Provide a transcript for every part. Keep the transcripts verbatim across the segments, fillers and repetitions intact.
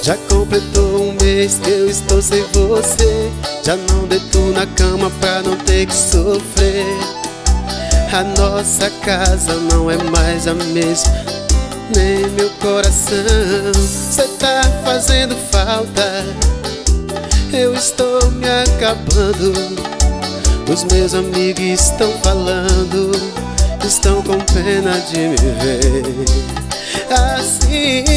Já completou um mês que eu estou sem você. Já não deito na cama pra não ter que sofrer. A nossa casa não é mais a mesma, nem meu coração. Cê tá fazendo falta, eu estou me acabando. Os meus amigos estão falando, estão com pena de me ver assim,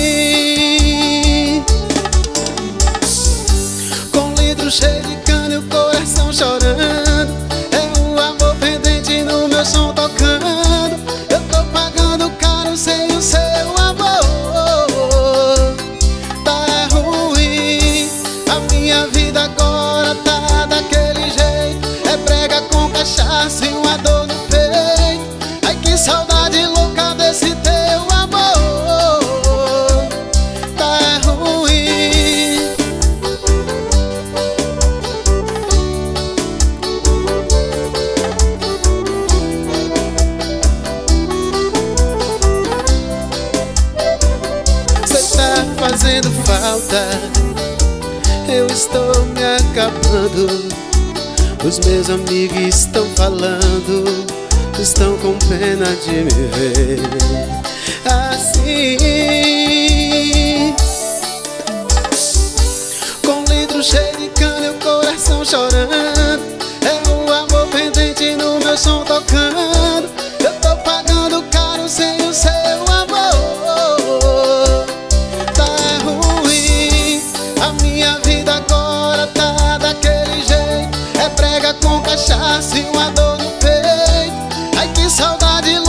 com litro cheio de cana e o coração chorando. É o amor pendente no meu som tocando. Eu tô pagando caro sem o seu amor. Tá ruim, a minha vida agora tá daquele jeito. É brega com cachaça e uma dor no peito. Ai, que saudade louca desse teu amor. Tá ruim. Cê tá fazendo falta, eu estou me acabando. Os meus amigos estão falando, estão com pena de me ver assim, com litro cheio de cana e o coração chorando. É o amor pendente no meu som tocando. Eu tô pagando caro sem o seu amor. Tá ruim, a minha vida agora tá daquele jeito. É brega com cachaça e uma dor no peito. Ai, que saudade